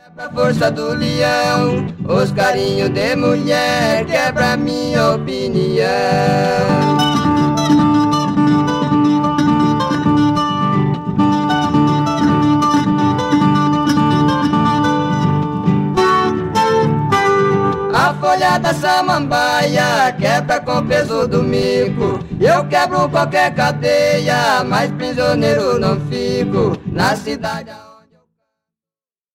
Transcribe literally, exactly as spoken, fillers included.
A força do leão, os carinhos de mulher, quebra minha opinião. A folha da samambaia quebra com o peso do mico. Eu quebro qualquer cadeia, mas prisioneiro não fico na cidade.